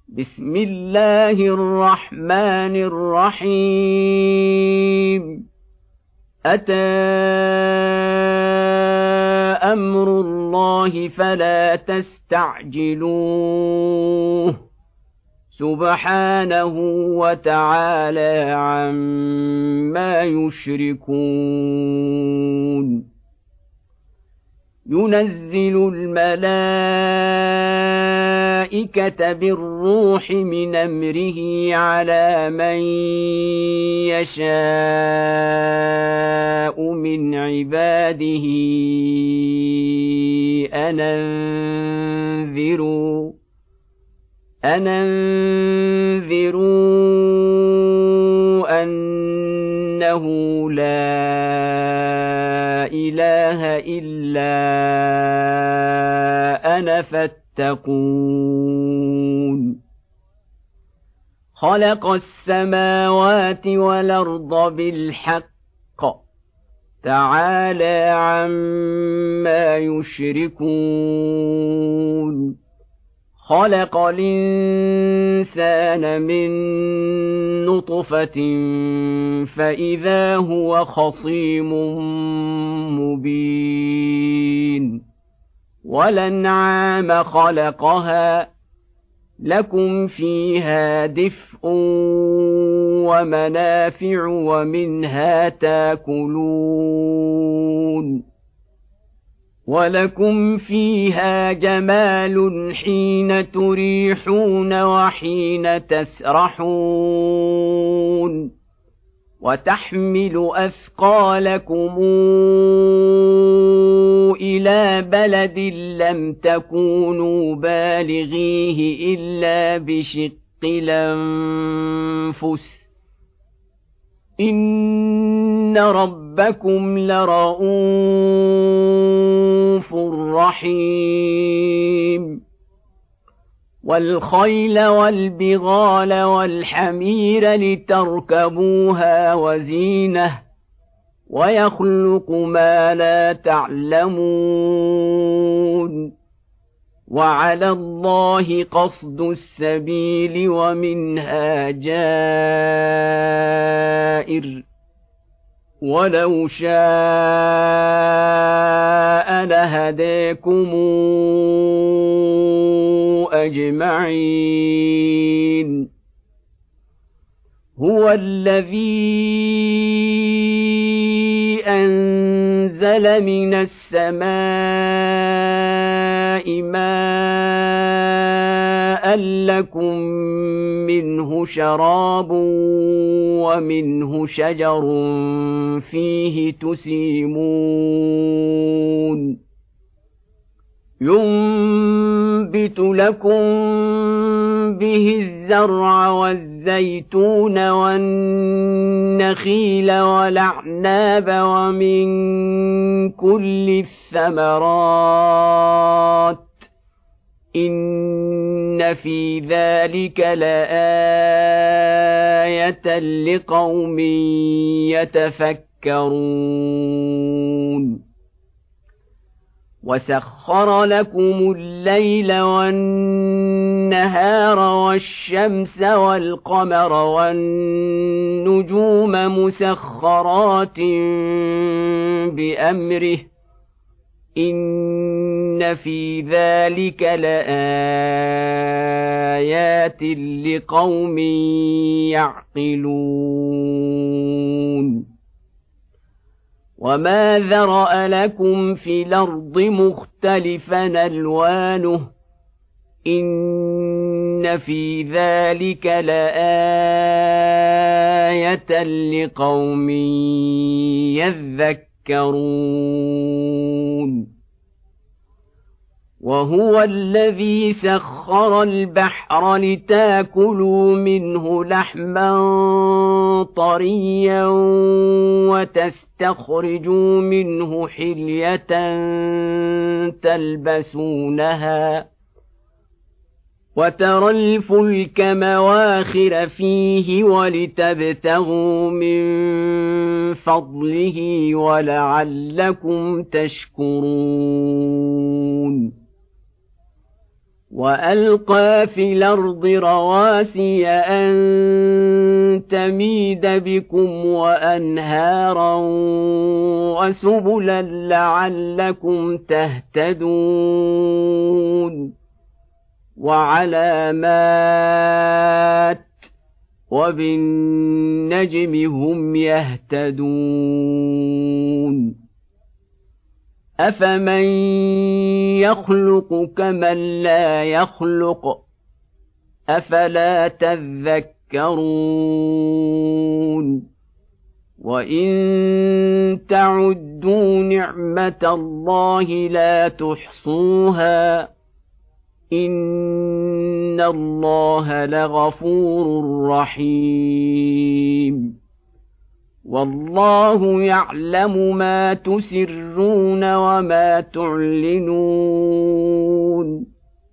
بسم الله الرحمن الرحيم أتى أمر الله فلا تستعجلوه سبحانه وتعالى عما يشركون ينزل الملائكة بالروح من أمره على من يشاء من عباده أن أنذروا أنه لا إله إلا أنا فاتقون خلق السماوات والأرض بالحق تعالى عما يشركون خلق الإنسان من نطفة فإذا هو خصيم مبين والأنعام خلقها لكم فيها دفء ومنافع ومنها تاكلون ولكم فيها جمال حين تريحون وحين تسرحون وتحمل أثقالكم إلى بلد لم تكونوا بالغيه إلا بشق الأنفس إن ربكم لرءوف رحيم والخيل والبغال والحمير لتركبوها وزينة ويخلق ما لا تعلمون وعلى الله قصد السبيل ومنها جائر ولو شاء لهديكم أجمعين هو الذي أنزل من السماء ماء لكم منه شراب ومنه شجر فيه تسيمون ينبت لكم به الزرع والزيتون والنخيل والأعناب ومن كل الثمرات إن في ذلك لآية لقوم يتفكرون وسخر لكم الليل والنهار والشمس والقمر والنجوم مسخرات بأمره إن في ذلك لآيات لقوم يعقلون وما ذرأ لكم في الأرض مختلفا ألوانه إن في ذلك لآية لقوم يذكرون وهو الذي سخر البحر لتاكلوا منه لحما طريا وتستخرجوا منه حلية تلبسونها وترى الفلك مواخر فيه ولتبتغوا من فضله ولعلكم تشكرون وألقى في الأرض رواسي أن تميد بكم وأنهارا وسبلا لعلكم تهتدون وعلامات وبالنجم هم يهتدون أفمن يخلق كمن لا يخلق أفلا تذكرون وإن تعدوا نعمة الله لا تحصوها إن الله لغفور رحيم والله يعلم ما تسرون وما تعلنون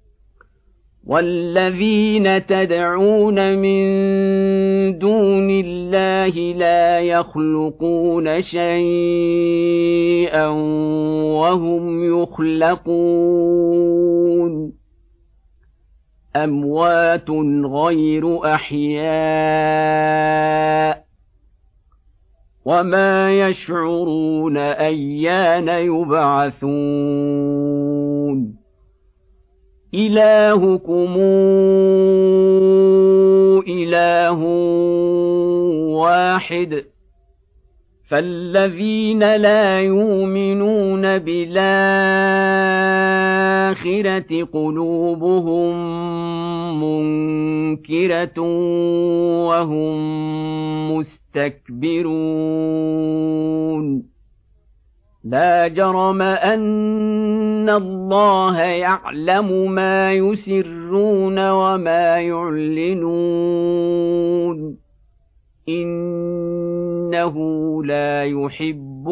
والذين تدعون من دون الله لا يخلقون شيئا وهم يخلقون أموات غير أحياء وما يشعرون أيان يبعثون إلهكم إله واحد فالذين لا يؤمنون بالآخرة قلوبهم منكرة وهم مستكبرون لا جرم أن الله يعلم ما يسرون وما يعلنون إنه لا يحب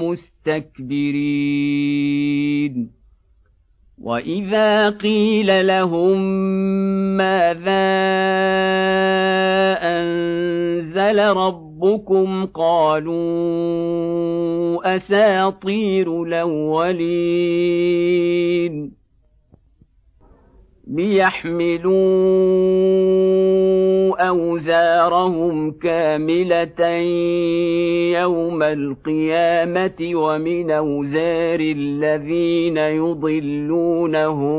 المستكبرين وإذا قيل لهم ماذا أنزل ربكم قالوا أساطير الأولين ليحملوا أوزارهم كاملة يوم القيامة ومن أوزار الذين يضلونهم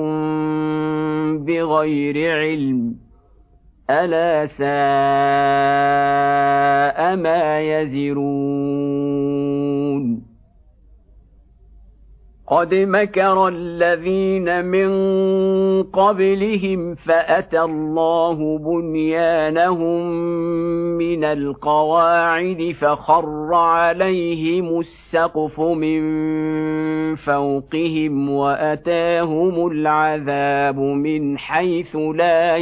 بغير علم ألا ساء ما يزرون قد مكر الذين من قبلهم فأتى الله بنيانهم من القواعد فخر عليهم السقف من فوقهم وأتاهم العذاب من حيث لا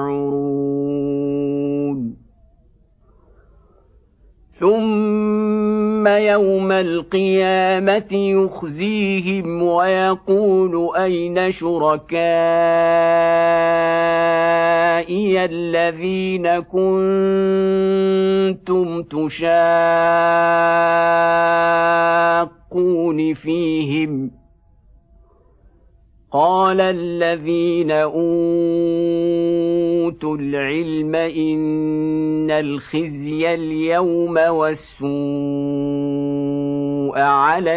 يشعرون ثم يوم القيامة يخزيهم ويقول أين شركائي الذين كنتم تشاقون فيهم قال الذين أوتوا العلم إن الخزي اليوم والسوء على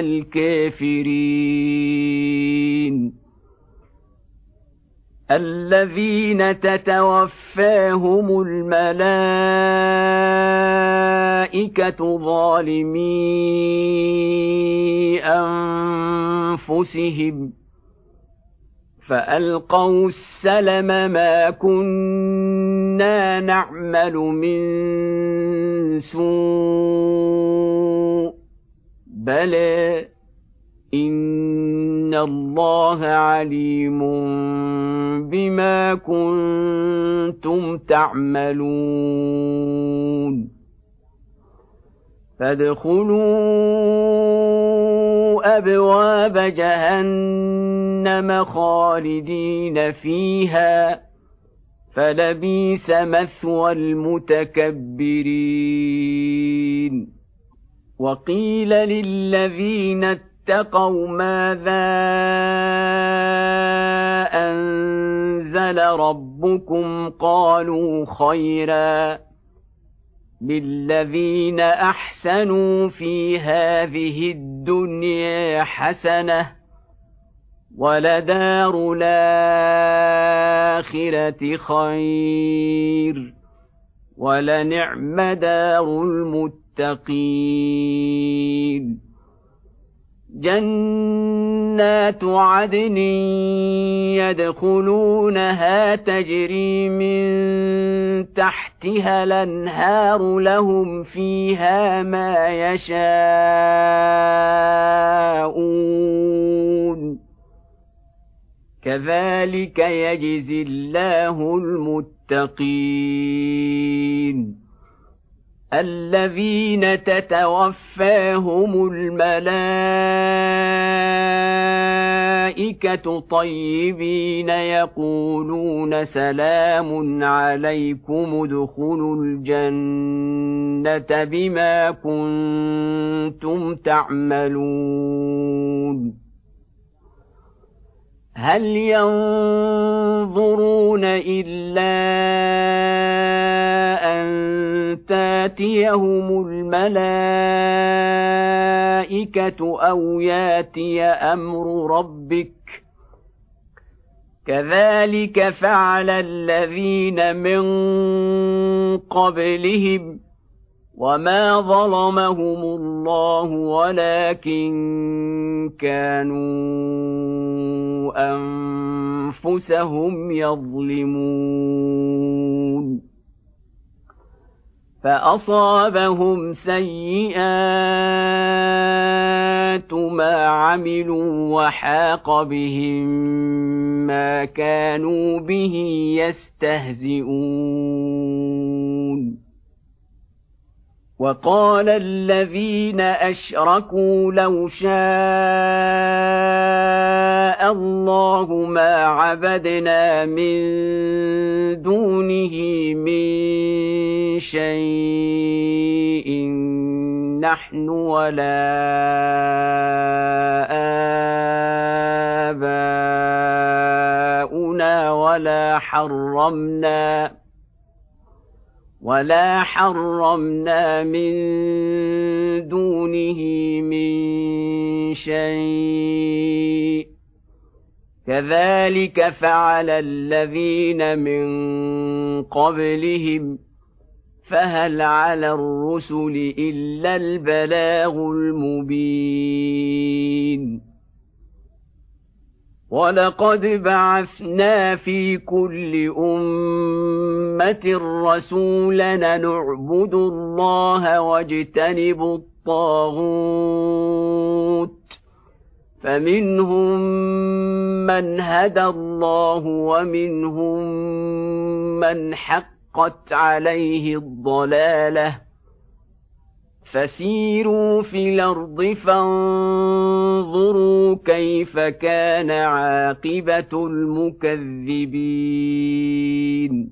الكافرين الذين تتوفاهم الملائكة ظالمي أنفسهم فألقوا السلم ما كنا نعمل من سوء بلى إن الله عليم بما كنتم تعملون فادخلوا أبواب جهنم خالدين فيها فلبئس مثوى المتكبرين وقيل للذين اتقوا ماذا أنزل فعل ربكم قالوا خيرا للذين أحسنوا في هذه الدنيا حسنة ولدار الآخرة خير ولنعم دار المتقين جنات عدن يدخلونها تجري من تحتها الأنهار لهم فيها ما يشاءون كذلك يجزي الله المتقين الذين تتوفاهم الملائكة طيبين يقولون سلام عليكم ادخلوا الجنة بما كنتم تعملون هل ينظرون إلا أن تاتيهم الملائكة أو ياتي أمر ربك كذلك فعل الذين من قبلهم وما ظلمهم الله ولكن كانوا أنفسهم يظلمون فأصابهم سيئات ما عملوا وحاق بهم ما كانوا به يستهزئون وقال الذين أشركوا لو شاء الله ما عبدنا من دونه من شيء نحن ولا آباؤنا ولا حرمنا من دونه من شيء كذلك فعل الذين من قبلهم فهل على الرسل إلا البلاغ المبين ولقد بعثنا في كل أمة رسولا نعبد الله واجتنب الطاغوت فمنهم من هدى الله ومنهم من حقت عليه الضلالة فسيروا في الأرض فانظروا كيف كان عاقبة المكذبين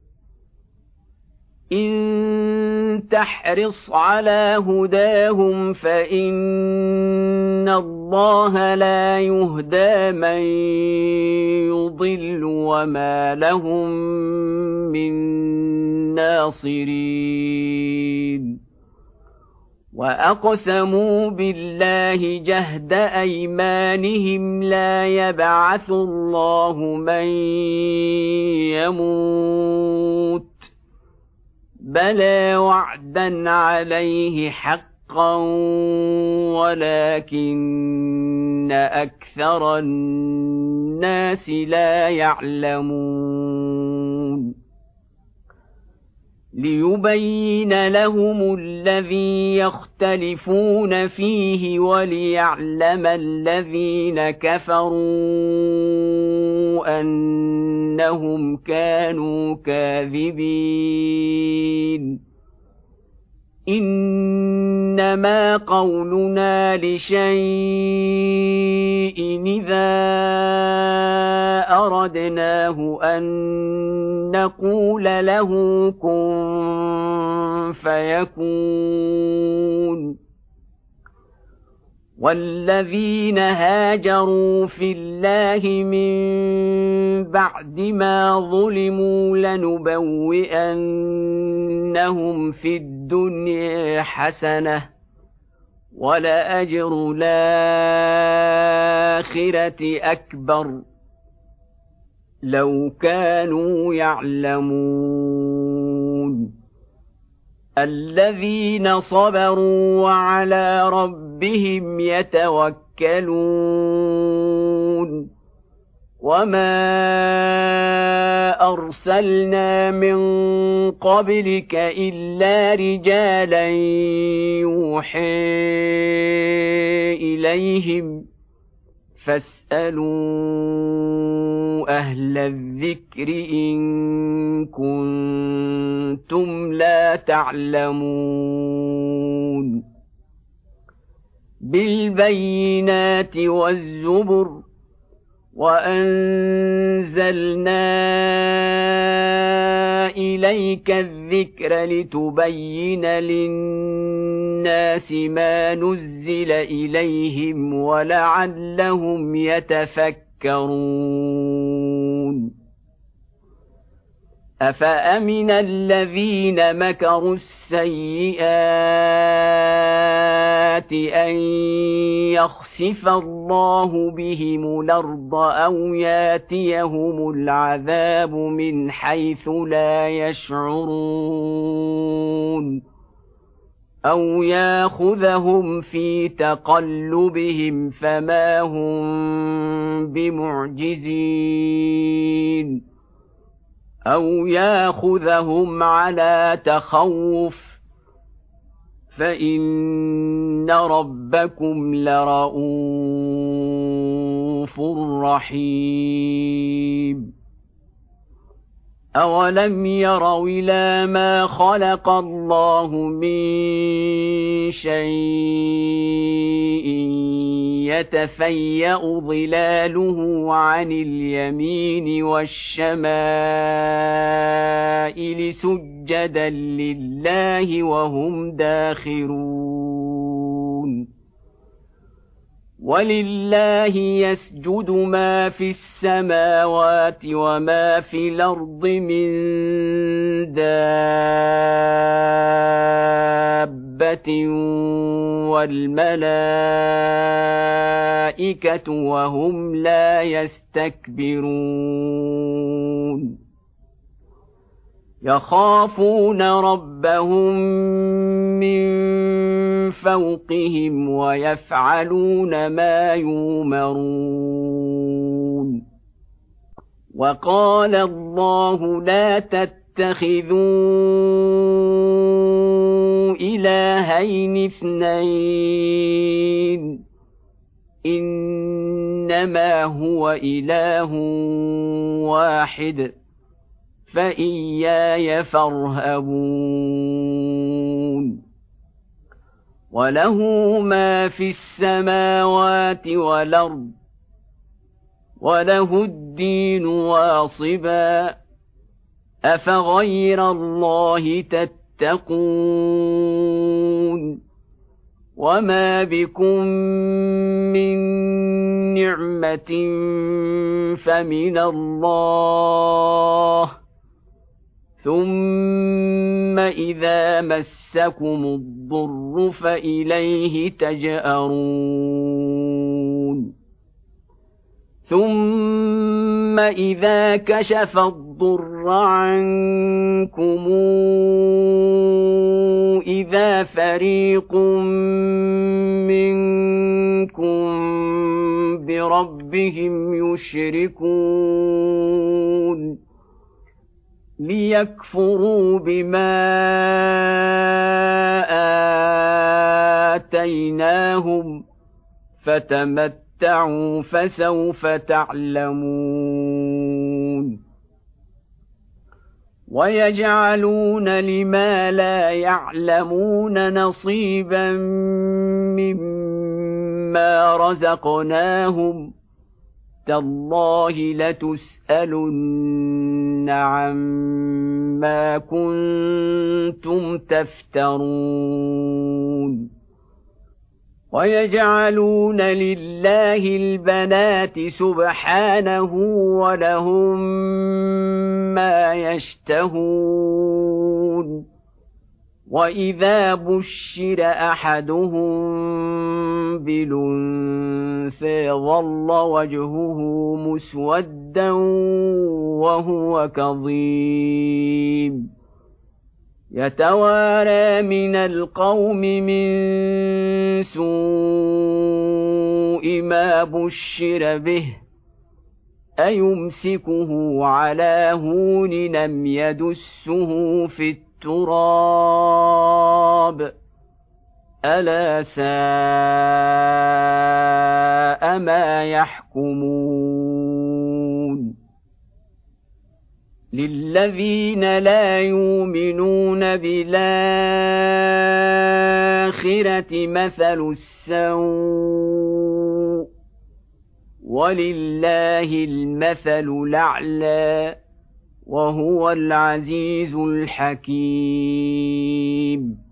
إن تحرص على هداهم فإن الله لا يهدى من يضل وما لهم من ناصرين وأقسموا بالله جهد أيمانهم لا يبعث الله من يموت بلى وعدا عليه حقا ولكن أكثر الناس لا يعلمون ليبين لهم الذي يختلفون فيه وليعلم الذين كفروا أنهم كانوا كاذبين إنما قولنا لشيء إذا أردناه أن نقول له كن فيكون والذين هاجروا في الله من بعد ما ظلموا لنبوئنهم في الدنيا حسنة ولأجر الآخرة أكبر لو كانوا يعلمون الذين صبروا وعلى ربهم يتوكلون وما أرسلنا من قبلك إلا رجالا يوحي إليهم فاسألوا أهل الذكر إن كنتم لا تعلمون بالبينات والزبر وأنزلنا إليك الذكر لتبين للناس ما نزل إليهم ولعلهم يتفكرون أفأمن الذين مكروا السيئات أن يخسف الله بهم الأرض أو ياتيهم العذاب من حيث لا يشعرون أو ياخذهم في تقلبهم فما هم بمعجزين أو ياخذهم على تخوف فإن ربكم لرءوف رحيم أولم يروا إلى ما خلق الله من شيء يتفيأ ظلاله عن اليمين والشمائل سجدا لله وهم داخرون ولله يسجد ما في السماوات وما في الأرض من دابة والملائكة وهم لا يستكبرون يخافون ربهم من فوقهم ويفعلون ما يؤمرون وقال الله لا تتخذوا إلهين اثنين إنما هو إله واحد فإياي فارهبون وله ما في السماوات والأرض وله الدين واصبا أفغير الله تتقون وما بكم من نعمة فمن الله ثم إذا مسكم الضر فإليه تجأرون ثم إذا كشف الضر عنكم إذا فريق منكم بربهم يشركون ليكفروا بما آتيناهم فتمتعوا فسوف تعلمون ويجعلون لما لا يعلمون نصيبا مما رزقناهم تالله لتسألن عما كنتم تفترون ويجعلون لله البنات سبحانه ولهم ما يشتهون وإذا بشر أحدهم بالأنثى ظل وجهه مسودا وهو كظيم يتوارى من القوم من سوء ما بشر به أيمسكه على هون لم يدسه في التراب ألا ساء ما يحكمون للذين لا يؤمنون بالآخرة مثل السوء ولله المثل الأعلى وهو العزيز الحكيم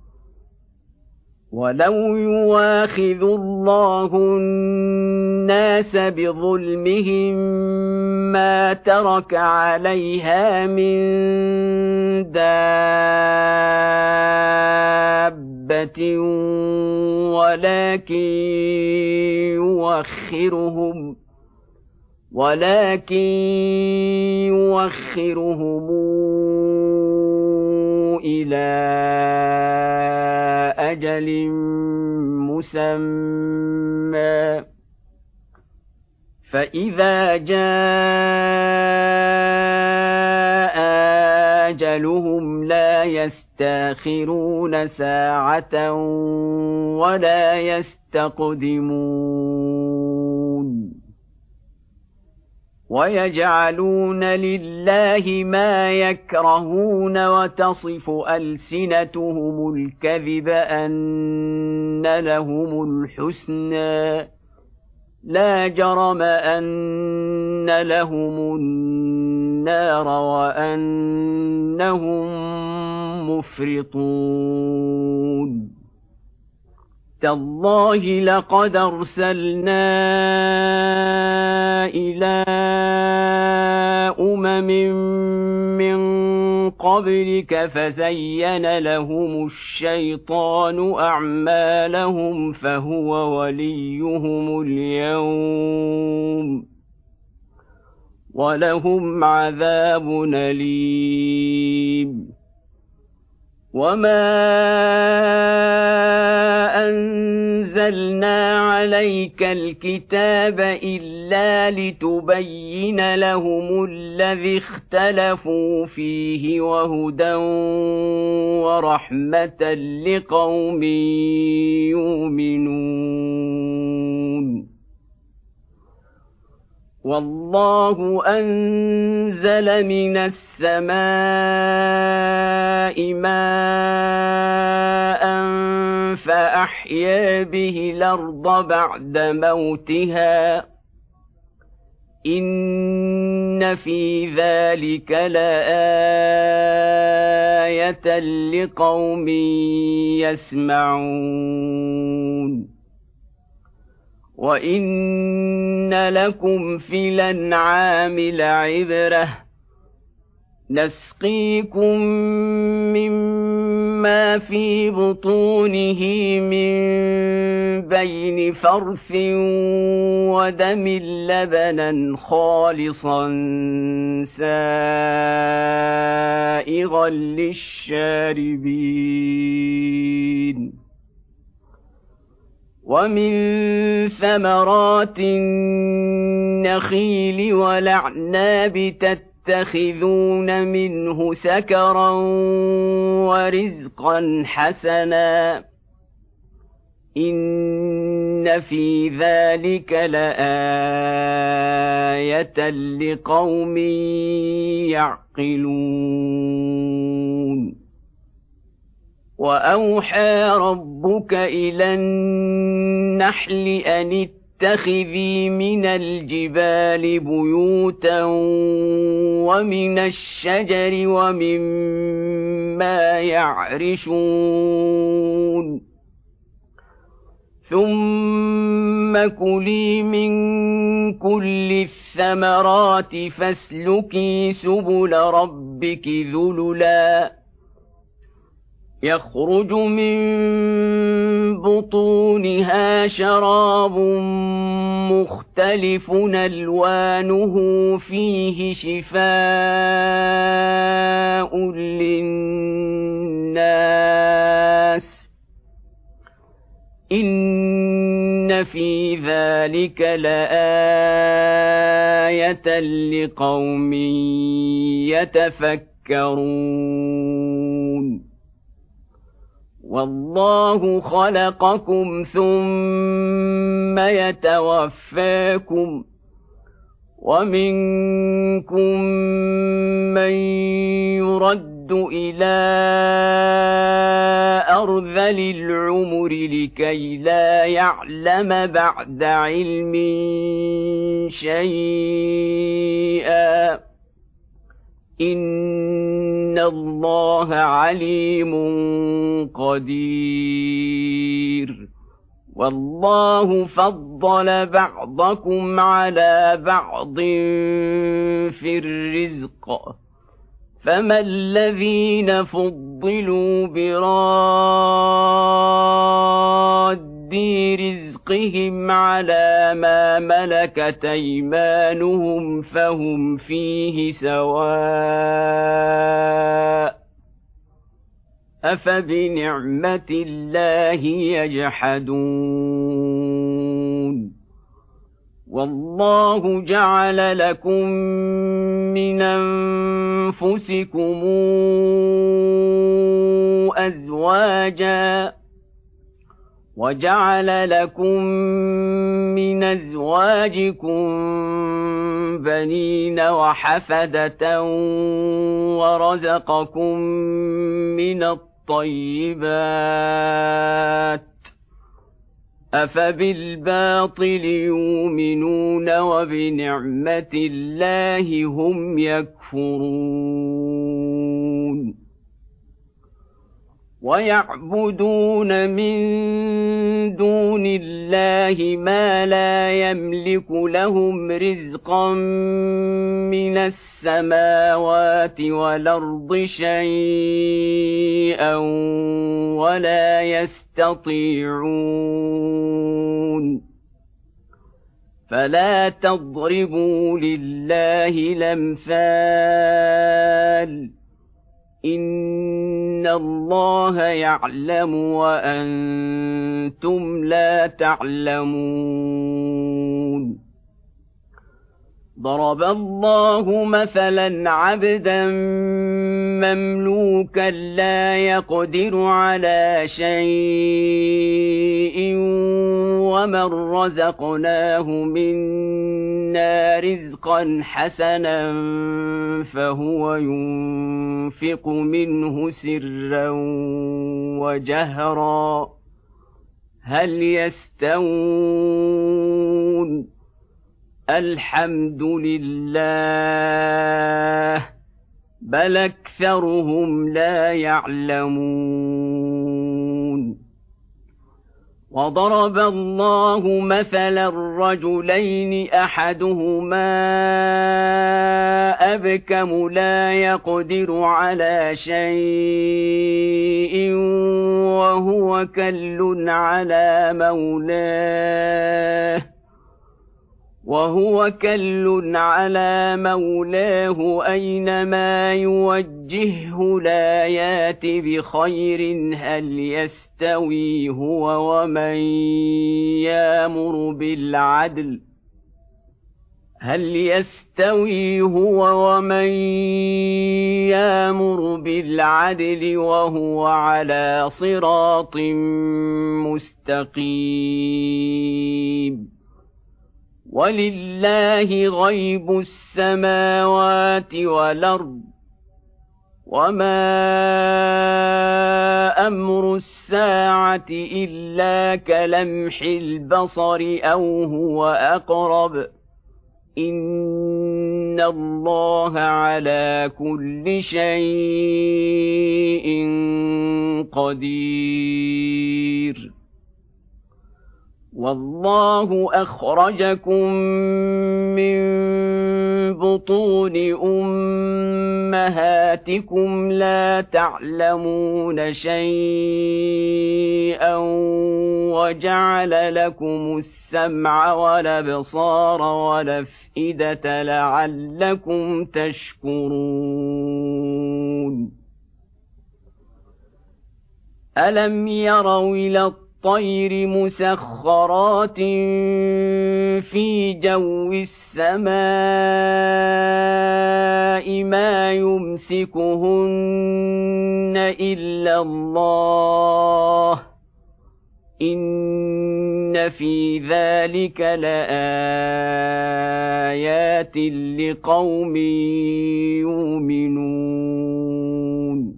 ولو يواخذ الله الناس بظلمهم ما ترك عليها من دابة ولكن يوخرهم إلى أجل مسمى فإذا جاء أجلهم لا يستأخرون ساعة ولا يستقدمون ويجعلون لله ما يكرهون وتصف ألسنتهم الكذب أن لهم الحسنى لا جرم أن لهم النار وأنهم مفرطون تالله لقد أرسلنا إلى من قبلك فزين لهم الشيطان أعمالهم فهو وليهم اليوم ولهم عذاب أليم وما أنزلنا عليك الكتاب إلا لتبين لهم الذي اختلفوا فيه وهدى ورحمة لقوم يؤمنون والله أنزل من السماء ماء فأحيا به الأرض بعد موتها إن في ذلك لآية لقوم يسمعون وإن لكم في الأنعام لعبرة نسقيكم مما في بطونه من بين فرث ودم لبنا خالصا سائغا للشاربين ومن ثمرات النخيل والأعناب تتخذون منه سكرا ورزقا حسنا إن في ذلك لآية لقوم يعقلون وأوحى ربك إلى النحل أن اتخذي من الجبال بيوتا ومن الشجر ومما يعرشون ثم كلي من كل الثمرات فاسلكي سبل ربك ذللا يخرج من بطونها شراب مختلف ألوانه فيه شفاء للناس إن في ذلك لآية لقوم يتفكرون والله خلقكم ثم يتوفاكم ومنكم من يرد إلى أرذل العمر لكي لا يعلم بعد علم شيئا إن الله عليم قدير والله فضل بعضكم على بعض في الرزق فما الذين فضلوا براد رزقهم على ما ملكت أيمانهم فهم فيه سواء أفبنعمة الله يجحدون والله جعل لكم من أنفسكم أزواجا وجعل لكم من أزواجكم بنين وحفدة ورزقكم من الطيبات أفبالباطل يؤمنون وبنعمة الله هم يكفرون ويعبدون من دون الله ما لا يملك لهم رزقا من السماوات والأرض شيئا ولا يستطيعون فلا تضربوا لله الأمثال إن الله يعلم وأنتم لا تعلمون ضرب الله مثلا عبدا مملوكا لا يقدر على شيء ومن رزقناه منا رزقا حسنا فهو ينفق منه سرا وجهرا هل يستوون الحمد لله بل أكثرهم لا يعلمون وضرب الله مثلا رجلين أحدهما أبكم لا يقدر على شيء وهو كل على مولاه أينما يوجهه لا يات بخير هل يستوي هو ومن يامر بالعدل وهو على صراط مستقيم ولله غيب السماوات والأرض وما أمر الساعة إلا كلمح البصر أو هو أقرب إن الله على كل شيء قدير والله أخرجكم من بطون أمهاتكم لا تعلمون شيئا وجعل لكم السمع والأبصار والأفئدة لعلكم تشكرون ألم يروا إلى الطير مسخرات في جو السماء ما يمسكهن إلا الله إن في ذلك لآيات لقوم يؤمنون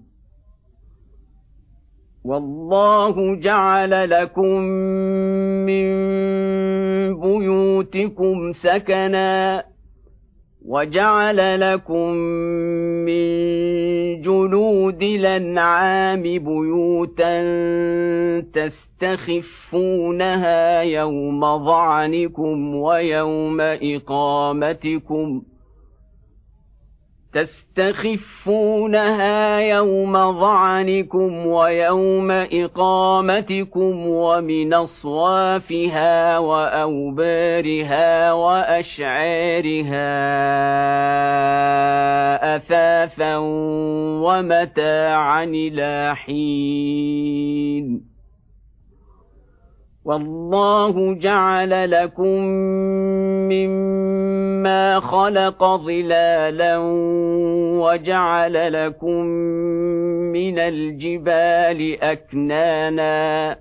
والله جعل لكم من بيوتكم سكنا وجعل لكم من جلود الأنعام بيوتا تستخفونها يوم ظعنكم ويوم إقامتكم ويوم إقامتكم ومن أصوافها وأوبارها وأشعارها أثاثا ومتاعا إلى حين والله جعل لكم مما خلق ظلالا وجعل لكم من الجبال أكنانا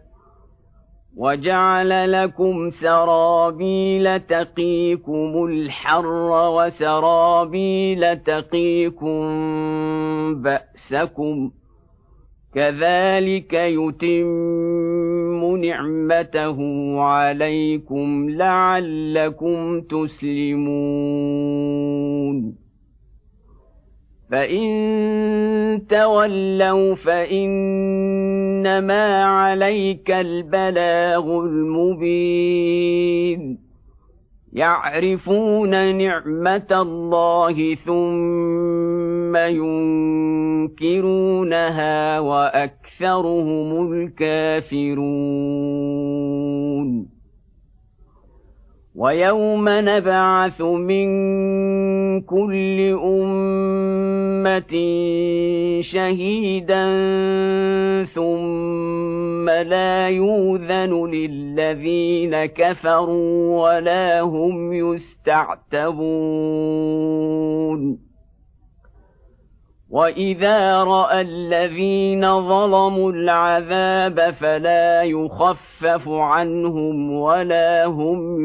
وجعل لكم سرابيل تقيكم الحر وسرابيل تقيكم بأسكم كذلك يتم نعمته عليكم لعلكم تسلمون فإن تولوا فإنما عليك البلاغ المبين يعرفون نعمة الله ثم ينكرونها وأكثرهم الكافرون ويوم نبعث من كل أمة شهيدا ثم لا يؤذن للذين كفروا ولا هم يستعتبون وإذا رأى الذين ظلموا العذاب فلا يخفف عنهم ولا هم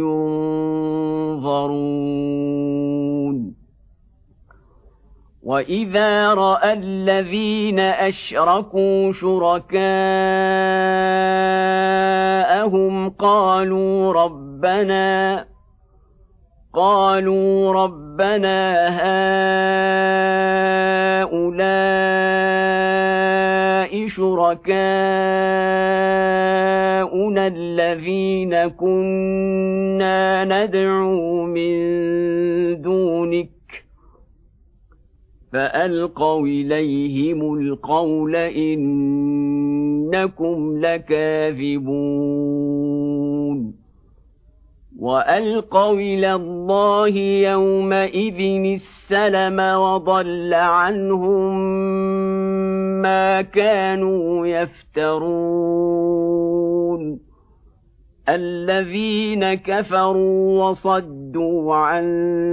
ينظرون وإذا رأى الذين أشركوا شركاءهم قالوا ربنا هؤلاء شركاؤنا الذين كنا ندعو من دونك فألقوا إليهم القول إنكم لكاذبون وألقوا إلى الله يومئذ السلم وضل عنهم ما كانوا يفترون الذين كفروا وصدوا عن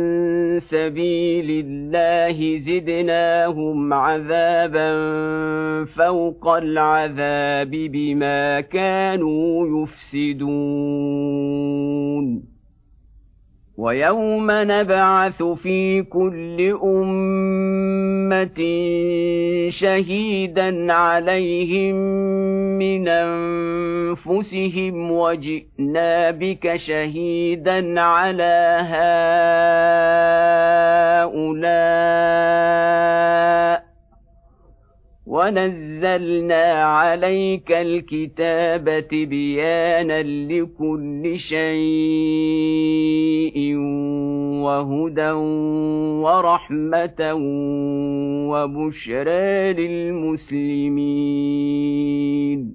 سبيل الله زدناهم عذابا فوق العذاب بما كانوا يفسدون ويوم نبعث في كل أمة شهيدا عليهم من أنفسهم وجئنا بك شهيدا على هؤلاء ونزلنا عليك الكتاب تبيانا لكل شيء وهدى ورحمة وبشرى للمسلمين.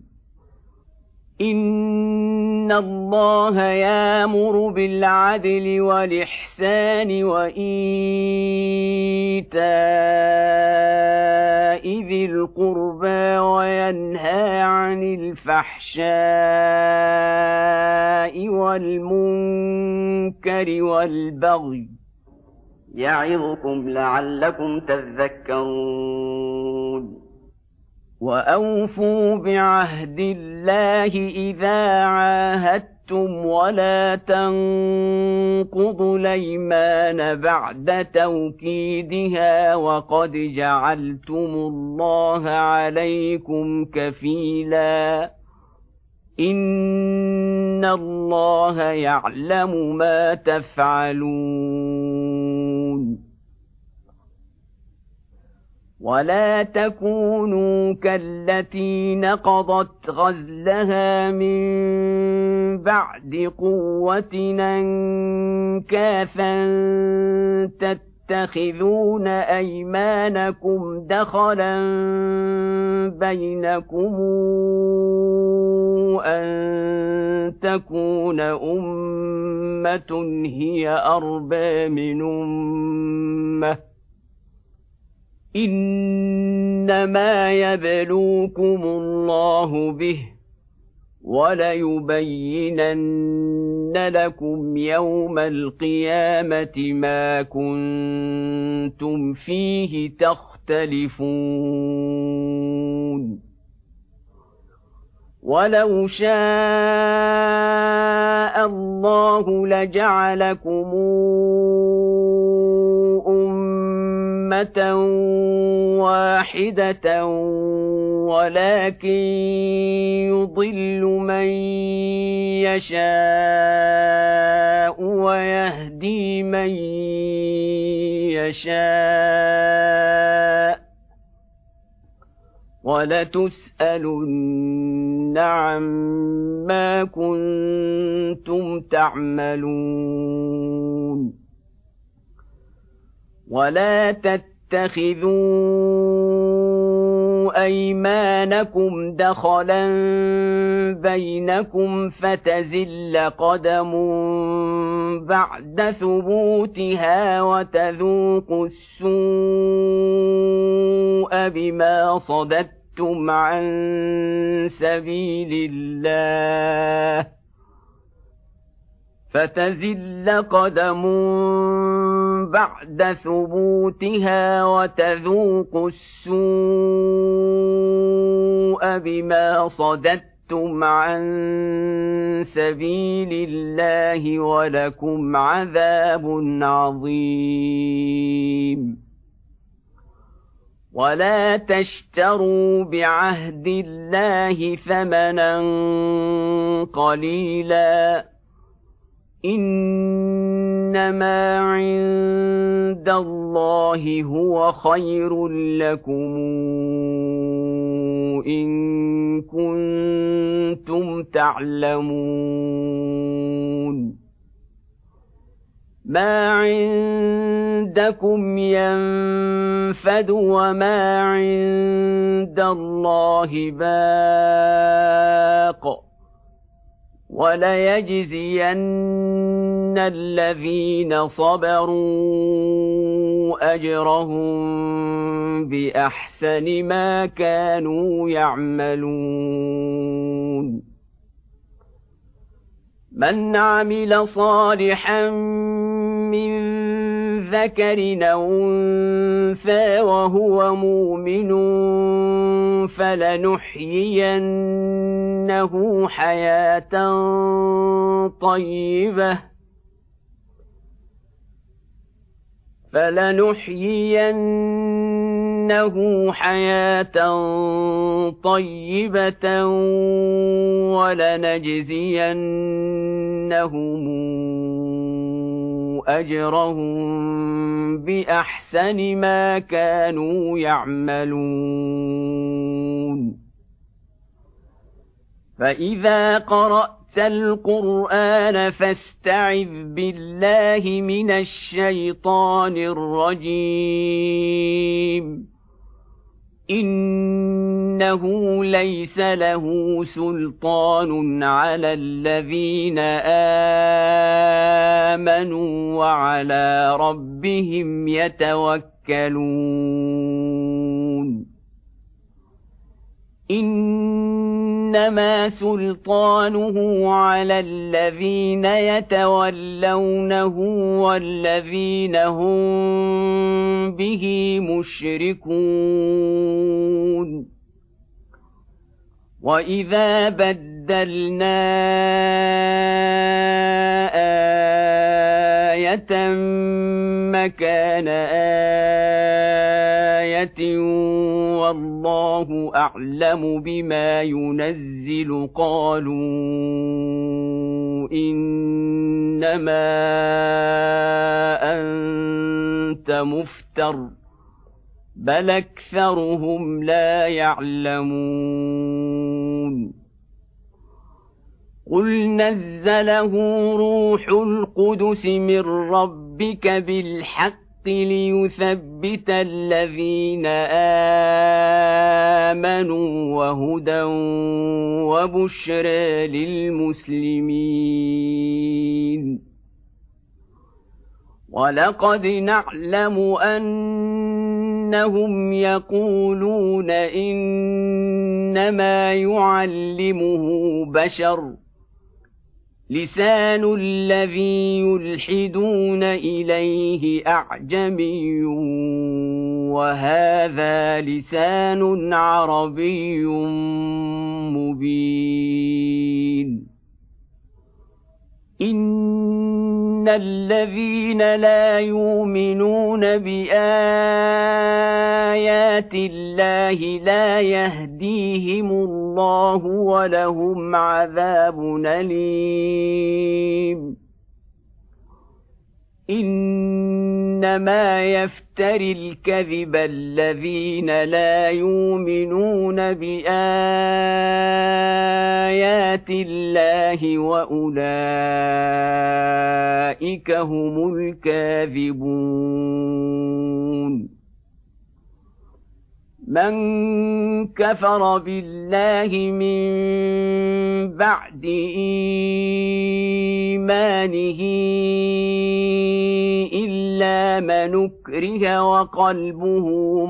إن الله يأمر بالعدل والإحسان وإيتاء ذي القربى وينهى عن الفحشاء والمنكر والبغي يعظكم لعلكم تذكرون. وأوفوا بعهد الله إذا عاهدتم ولا تنقضوا الأيمان بعد توكيدها وقد جعلتم الله عليكم كفيلا إن الله يعلم ما تفعلون. ولا تكونوا كالتي نقضت غزلها من بعد قوة أنكاثا تتخذون أيمانكم دخلا بينكم أن تكون أمة هي أربى من أمة إنما يبلوكم الله به وليبينن لكم يوم القيامة ما كنتم فيه تختلفون. ولو شاء الله لجعلكم أمة واحدة ولكن يضل من يشاء ويهدي من يشاء ولتسألن عما كنتم تعملون. ولا تتخذوا أيمانكم دخلا بينكم فتزل قدم بعد ثبوتها وتذوقوا السوء بما صددتم عن سبيل الله فتزل قدم بعد ثبوتها وتذوقوا السوء بما صددتم عن سبيل الله ولكم عذاب عظيم. ولا تشتروا بعهد الله ثمنا قليلا إنما عند الله هو خير لكم إن كنتم تعلمون. ما عندكم ينفد وما عند الله باق وليجزين الذين صبروا أجرهم بأحسن ما كانوا يعملون. من عمل صالحا من ذكر أو أنثى وهو مؤمن فلنحيينه حياة طيبة ولنجزينهم أجرهم بأحسن ما كانوا يعملون. فإذا قرأت القرآن فاستعذ بالله من الشيطان الرجيم. إنه ليس له سلطان على الذين آمنوا وعلى ربهم يتوكلون. إنما سلطانه على الذين يتولونه والذين هم به مشركون. وإذا بدلنا آية مكان آية والله أعلم بما ينزل قالوا إنما أنت مفتر بل أكثرهم لا يعلمون. قل نزله روح القدس من ربك بالحق ليثبت الذين آمنوا وهدى وبشرى للمسلمين. ولقد نعلم أنهم يقولون إنما يعلمه بشر لسان الذي يلحدون إليه أعجمي وهذا لسان عربي مبين. إن الذين لا يؤمنون بآيات الله لا يهديهم الله ولهم عذاب أليم. إنما يفتري الكذب الذين لا يؤمنون بآيات الله وأولئك هم الكاذبون. من كفر بالله من بعد إيمانه إلا من أكره وقلبه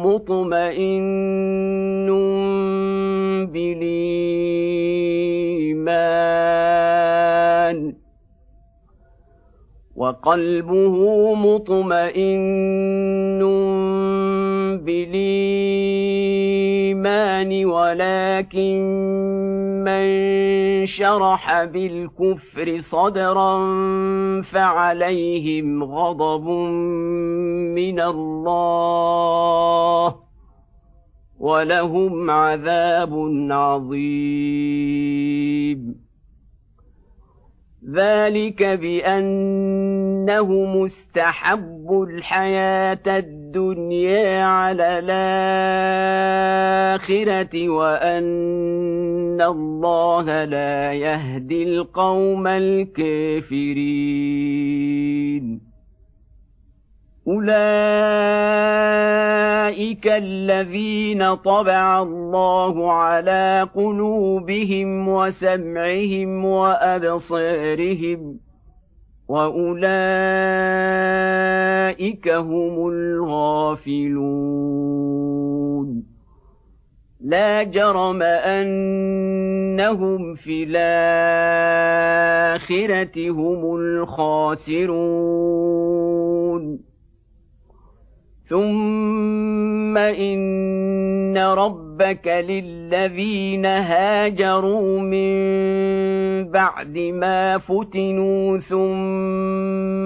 مطمئن بالإيمان ولكن من شرح بالكفر صدرا فعليهم غضب من الله ولهم عذاب عظيم. ذلك بأنه مستحب الحياة الدنيا على الآخرة وأن الله لا يهدي القوم الكافرين. أولئك الذين طبع الله على قلوبهم وسمعهم وأبصارهم وأولئك هم الغافلون. لا جرم أنهم في الآخرة هم الخاسرون. ثم إن ربك للذين هاجروا من بعد ما فتنوا ثم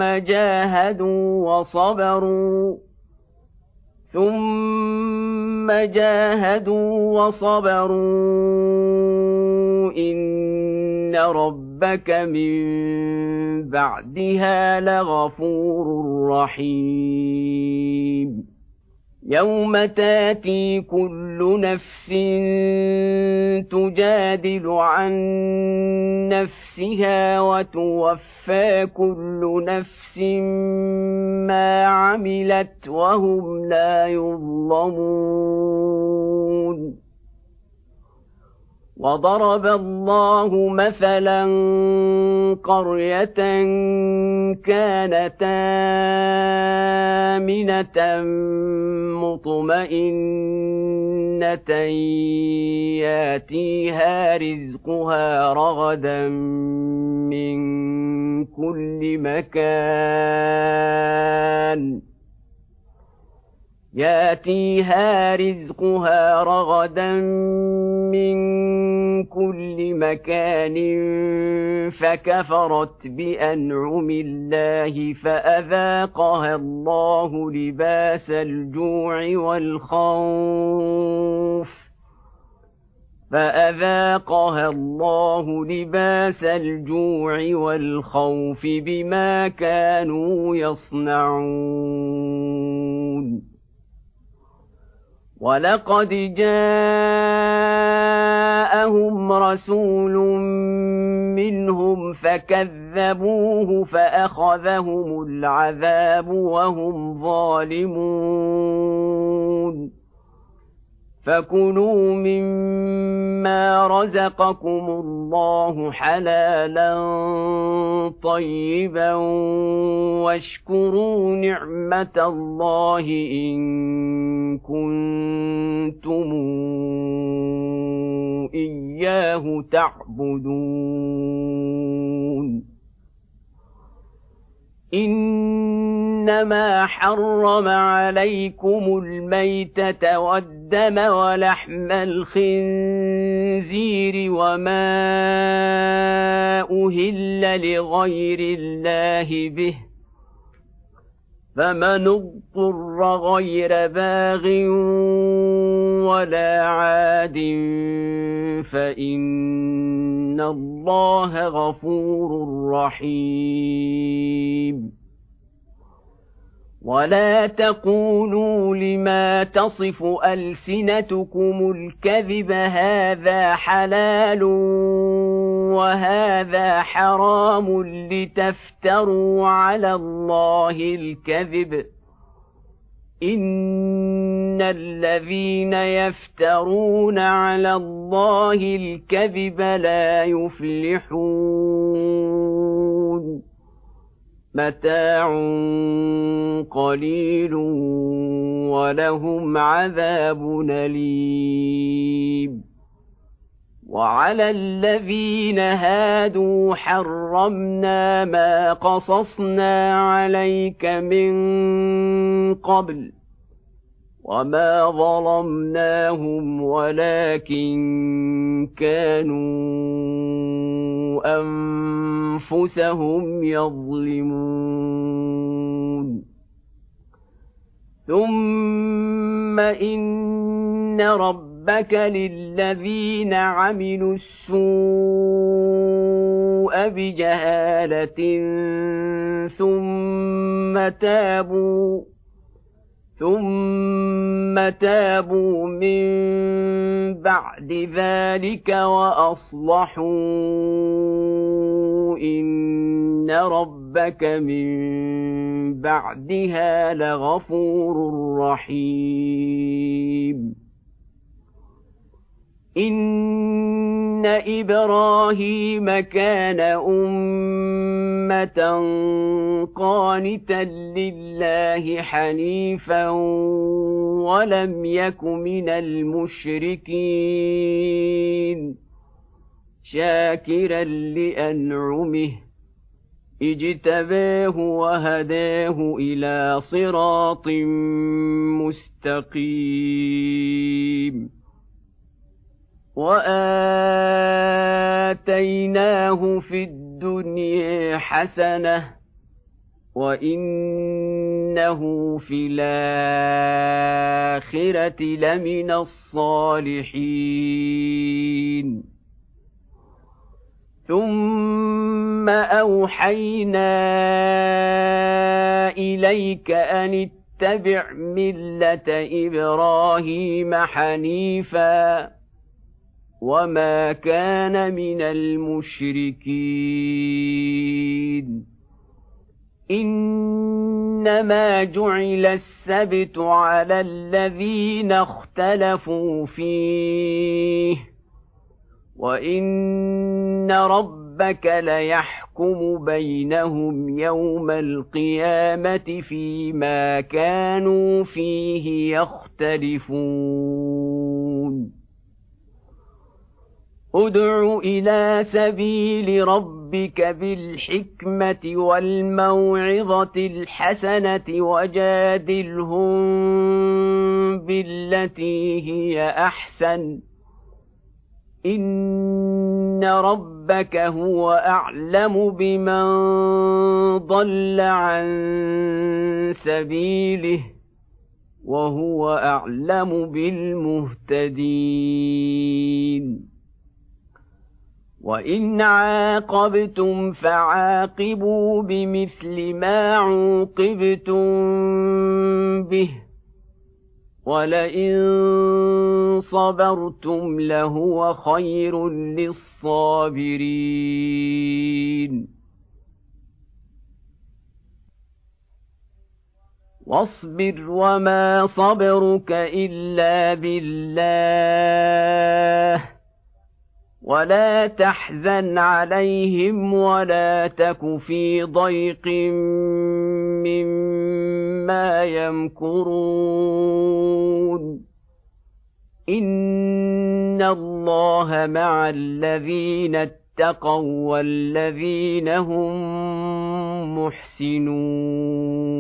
جاهدوا وصبروا إن ربك من بعدها لغفور رحيم يوم تاتي كل نفس تجادل عن نفسها وتوفى كل نفس ما عملت وهم لا يظلمون وضرب الله مثلا قرية كانت آمنة مطمئنة ياتيها رزقها رغدا من كل مكان فكفرت بأنعم الله فأذاقها الله لباس الجوع والخوف بما كانوا يصنعون ولقد جاءهم رسول منهم فكذبوه فأخذهم العذاب وهم ظالمون فكلوا مما رزقكم الله حلالا طيبا واشكروا نعمة الله إن كنتم إياه تعبدون إنما حرم عليكم الميتة والدم ولحم الخنزير وما أهل لغير الله به فمن اضطر غير باغ ولا عاد فإن الله غفور رحيم ولا تقولوا لما تصف ألسنتكم الكذب هذا حلال وهذا حرام لتفتروا على الله الكذب إن الذين يفترون على الله الكذب لا يفلحون متاع قليل ولهم عذاب أليم وعلى الذين هادوا حرمنا ما قصصنا عليك من قبل وما ظلمناهم ولكن كانوا أنفسهم يظلمون ثم إن ربك للذين عملوا السوء بجهالة ثم تابوا من بعد ذلك وأصلحوا إن ربك من بعدها لغفور رحيم إن إبراهيم كان أمة قانتا لله حنيفا ولم يك من المشركين شاكرا لأنعمه اجتباه وهداه إلى صراط مستقيم وآتيناه في الدنيا حسنة وإنه في الآخرة لمن الصالحين ثم أوحينا إليك أن اتبع ملة إبراهيم حنيفا وما كان من المشركين إنما جعل السبت على الذين اختلفوا فيه وإن ربك ليحكم بينهم يوم القيامة فيما كانوا فيه يختلفون ادع إلى سبيل ربك بالحكمة والموعظة الحسنة وجادلهم بالتي هي أحسن إن ربك هو أعلم بمن ضل عن سبيله وهو أعلم بالمهتدين وإن عاقبتم فعاقبوا بمثل ما عوقبتم به ولئن صبرتم لهو خير للصابرين واصبر وما صبرك إلا بالله ولا تحزن عليهم ولا تك في ضيق مما يمكرون إن الله مع الذين اتقوا والذين هم محسنون